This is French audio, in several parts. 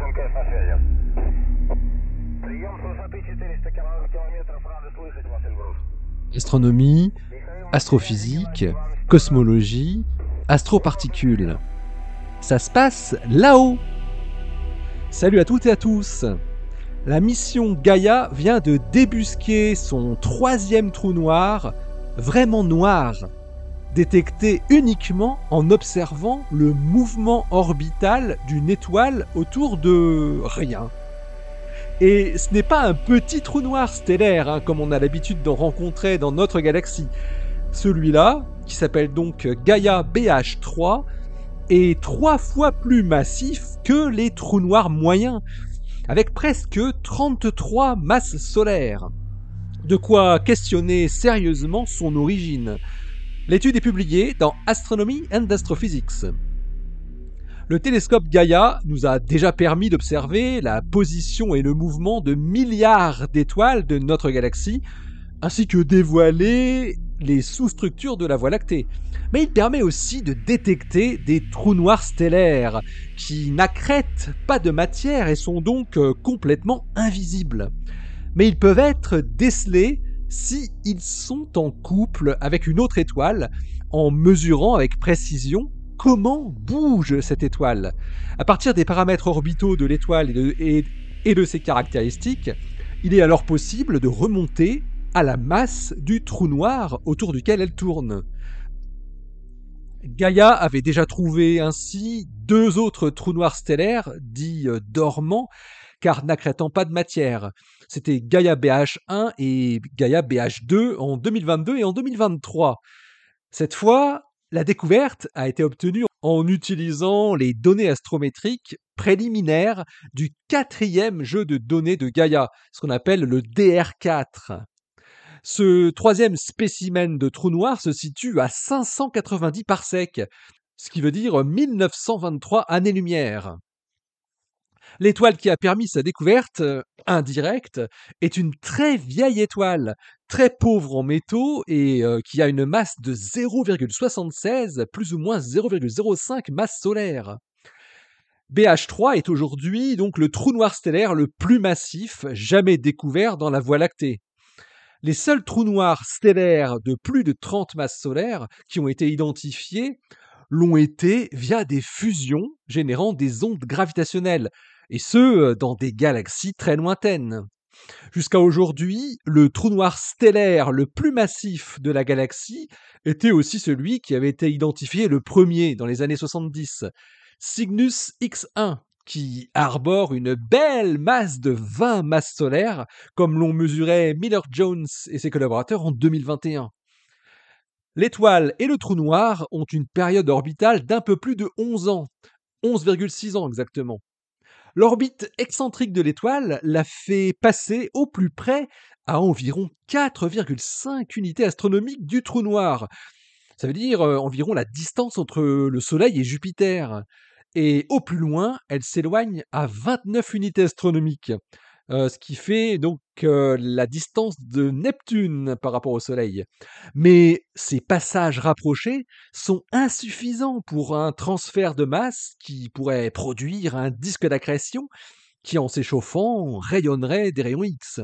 МКС на связи. Прием с высоты 400 километров. Рады слышать вас, Эльбрус. Astronomie, astrophysique, cosmologie, astroparticules. Ça se passe là-haut. Salut à toutes et à tous. La mission Gaia vient de débusquer son 3e trou noir, vraiment noir, détecté uniquement en observant le mouvement orbital d'une étoile autour de rien. Et ce n'est pas un petit trou noir stellaire, comme on a l'habitude d'en rencontrer dans notre galaxie. Celui-là, qui s'appelle donc Gaia BH3, est 3 fois plus massif que les trous noirs moyens, avec presque 33 masses solaires. De quoi questionner sérieusement son origine. L'étude est publiée dans Astronomy and Astrophysics. Le télescope Gaia nous a déjà permis d'observer la position et le mouvement de milliards d'étoiles de notre galaxie, ainsi que dévoiler les sous-structures de la Voie lactée. Mais il permet aussi de détecter des trous noirs stellaires qui n'accrètent pas de matière et sont donc complètement invisibles. Mais ils peuvent être décelés si ils sont en couple avec une autre étoile, en mesurant avec précision comment bouge cette étoile. À partir des paramètres orbitaux de l'étoile et de ses caractéristiques, il est alors possible de remonter à la masse du trou noir autour duquel elle tourne. Gaia avait déjà trouvé ainsi 2 autres trous noirs stellaires, dits dormants, car n'accrétant pas de matière. C'était Gaia BH1 et Gaia BH2 en 2022 et en 2023. Cette fois, la découverte a été obtenue en utilisant les données astrométriques préliminaires du 4e jeu de données de Gaia, ce qu'on appelle le DR4. Ce 3e spécimen de trou noir se situe à 590 parsecs, ce qui veut dire 1923 années-lumière. L'étoile qui a permis sa découverte, indirecte, est une très vieille étoile, très pauvre en métaux et qui a une masse de 0,76, plus ou moins 0,05 masse solaire. BH3 est aujourd'hui donc le trou noir stellaire le plus massif jamais découvert dans la Voie lactée. Les seuls trous noirs stellaires de plus de 30 masses solaires qui ont été identifiés l'ont été via des fusions générant des ondes gravitationnelles, et ce, dans des galaxies très lointaines. Jusqu'à aujourd'hui, le trou noir stellaire le plus massif de la galaxie était aussi celui qui avait été identifié le premier dans les années 70, Cygnus X1, qui arbore une belle masse de 20 masses solaires, comme l'ont mesuré Miller-Jones et ses collaborateurs en 2021. L'étoile et le trou noir ont une période orbitale d'un peu plus de 11 ans, 11,6 ans exactement. L'orbite excentrique de l'étoile l'a fait passer au plus près à environ 4,5 unités astronomiques du trou noir. Ça veut dire environ la distance entre le Soleil et Jupiter. Et au plus loin, elle s'éloigne à 29 unités astronomiques, ce qui fait donc la distance de Neptune par rapport au Soleil. Mais ces passages rapprochés sont insuffisants pour un transfert de masse qui pourrait produire un disque d'accrétion qui, en s'échauffant, rayonnerait des rayons X.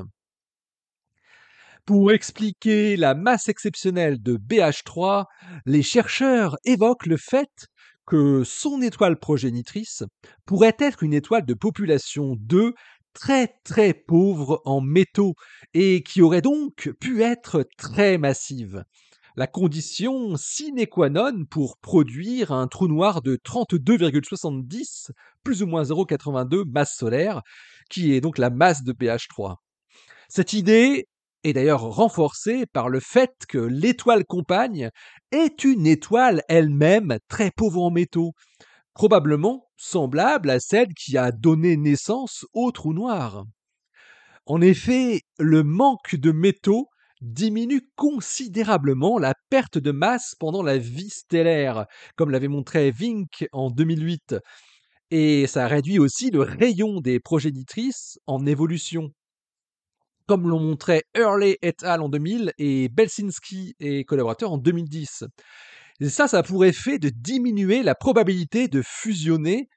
Pour expliquer la masse exceptionnelle de BH3, les chercheurs évoquent le fait que son étoile progénitrice pourrait être une étoile de population 2 très très pauvre en métaux et qui aurait donc pu être très massive. La condition sine qua non pour produire un trou noir de 32,70 plus ou moins 0,82 masse solaire, qui est donc la masse de BH3. Cette idée est d'ailleurs renforcée par le fait que l'étoile compagne est une étoile elle-même très pauvre en métaux, probablement semblable à celle qui a donné naissance au trou noir. En effet, le manque de métaux diminue considérablement la perte de masse pendant la vie stellaire, comme l'avait montré Vink en 2008, et ça réduit aussi le rayon des progénitrices en évolution, comme l'ont montré Hurley et al. En 2000 et Belsinski et collaborateurs en 2010. Et ça a pour effet de diminuer la probabilité de fusionner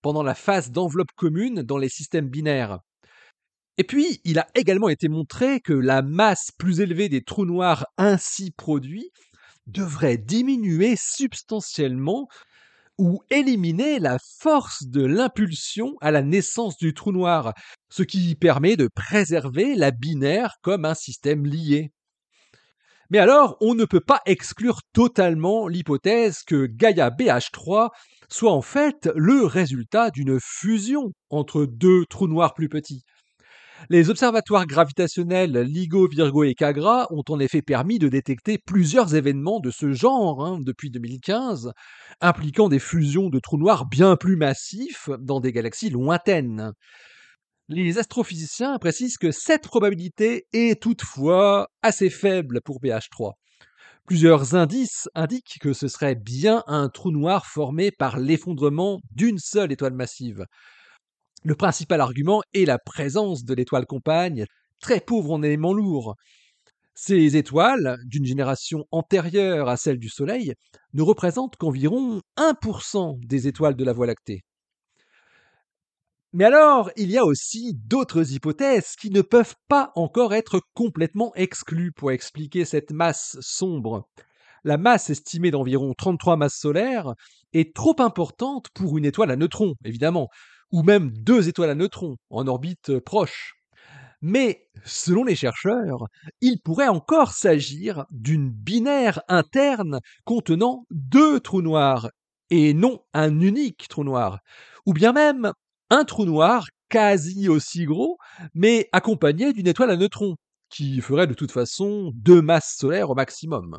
pendant la phase d'enveloppe commune dans les systèmes binaires. Et puis, il a également été montré que la masse plus élevée des trous noirs ainsi produits devrait diminuer substantiellement ou éliminer la force de l'impulsion à la naissance du trou noir, ce qui permet de préserver la binaire comme un système lié. Mais alors, on ne peut pas exclure totalement l'hypothèse que Gaia BH3 soit en fait le résultat d'une fusion entre deux trous noirs plus petits. Les observatoires gravitationnels LIGO, Virgo et Cagra ont en effet permis de détecter plusieurs événements de ce genre depuis 2015, impliquant des fusions de trous noirs bien plus massifs dans des galaxies lointaines. Les astrophysiciens précisent que cette probabilité est toutefois assez faible pour BH3. Plusieurs indices indiquent que ce serait bien un trou noir formé par l'effondrement d'une seule étoile massive. Le principal argument est la présence de l'étoile compagne, très pauvre en éléments lourds. Ces étoiles, d'une génération antérieure à celle du Soleil, ne représentent qu'environ 1% des étoiles de la Voie lactée. Mais alors, il y a aussi d'autres hypothèses qui ne peuvent pas encore être complètement exclues pour expliquer cette masse sombre. La masse estimée d'environ 33 masses solaires est trop importante pour une étoile à neutrons, évidemment, ou même deux étoiles à neutrons en orbite proche. Mais, selon les chercheurs, il pourrait encore s'agir d'une binaire interne contenant deux trous noirs, et non un unique trou noir, ou bien même un trou noir quasi aussi gros, mais accompagné d'une étoile à neutrons, qui ferait de toute façon deux masses solaires au maximum.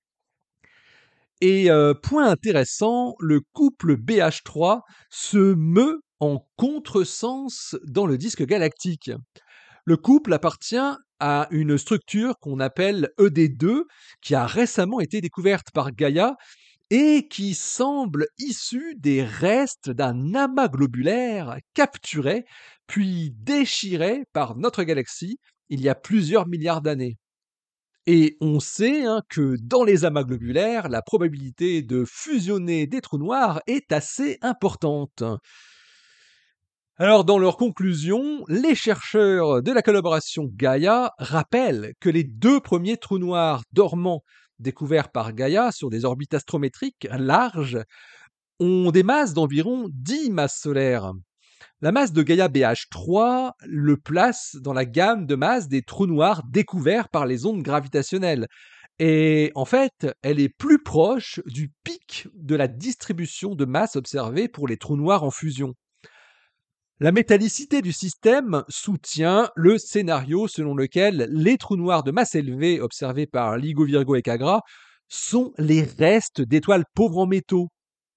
Et point intéressant, le couple BH3 se meut en contresens dans le disque galactique. Le couple appartient à une structure qu'on appelle ED2, qui a récemment été découverte par Gaïa et qui semble issue des restes d'un amas globulaire capturé puis déchiré par notre galaxie il y a plusieurs milliards d'années. Et on sait que dans les amas globulaires, la probabilité de fusionner des trous noirs est assez importante. Alors, dans leur conclusion, les chercheurs de la collaboration Gaia rappellent que les deux premiers trous noirs dormants découverts par Gaia sur des orbites astrométriques larges ont des masses d'environ 10 masses solaires. La masse de Gaia BH3 le place dans la gamme de masse des trous noirs découverts par les ondes gravitationnelles. Et en fait, elle est plus proche du pic de la distribution de masse observée pour les trous noirs en fusion. La métallicité du système soutient le scénario selon lequel les trous noirs de masse élevée observés par LIGO, Virgo et Cagra sont les restes d'étoiles pauvres en métaux.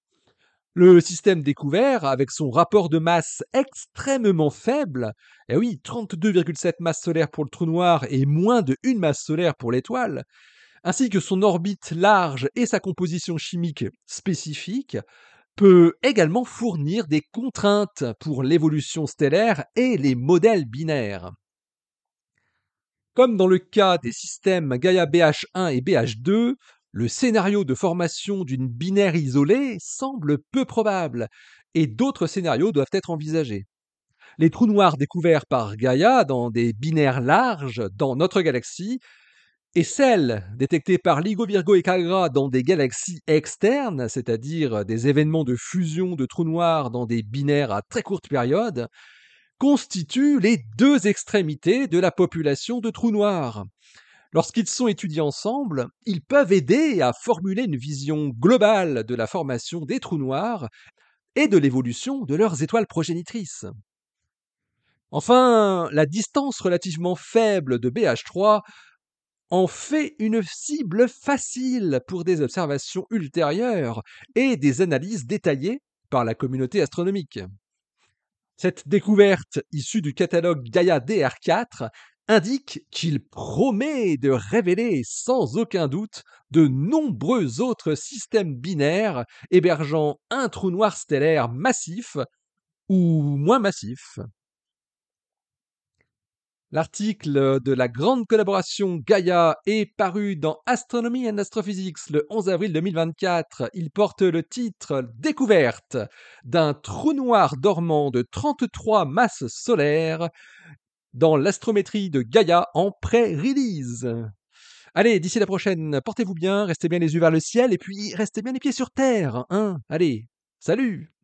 Le système découvert, avec son rapport de masse extrêmement faible, 32,7 masses solaires pour le trou noir et moins de 1 masse solaire pour l'étoile, ainsi que son orbite large et sa composition chimique spécifique, peut également fournir des contraintes pour l'évolution stellaire et les modèles binaires. Comme dans le cas des systèmes Gaia BH1 et BH2, le scénario de formation d'une binaire isolée semble peu probable et d'autres scénarios doivent être envisagés. Les trous noirs découverts par Gaia dans des binaires larges dans notre galaxie et celles détectées par LIGO, Virgo et Cagra dans des galaxies externes, c'est-à-dire des événements de fusion de trous noirs dans des binaires à très courte période, constituent les deux extrémités de la population de trous noirs. Lorsqu'ils sont étudiés ensemble, ils peuvent aider à formuler une vision globale de la formation des trous noirs et de l'évolution de leurs étoiles progénitrices. Enfin, la distance relativement faible de BH3 en fait une cible facile pour des observations ultérieures et des analyses détaillées par la communauté astronomique. Cette découverte, issue du catalogue Gaia DR4, indique qu'il promet de révéler sans aucun doute de nombreux autres systèmes binaires hébergeant un trou noir stellaire massif ou moins massif. L'article de la grande collaboration Gaia est paru dans Astronomy and Astrophysics le 11 avril 2024. Il porte le titre Découverte d'un trou noir dormant de 33 masses solaires dans l'astrométrie de Gaia en pré-release. Allez, d'ici la prochaine, portez-vous bien, restez bien les yeux vers le ciel et puis restez bien les pieds sur terre. Hein. Allez, salut!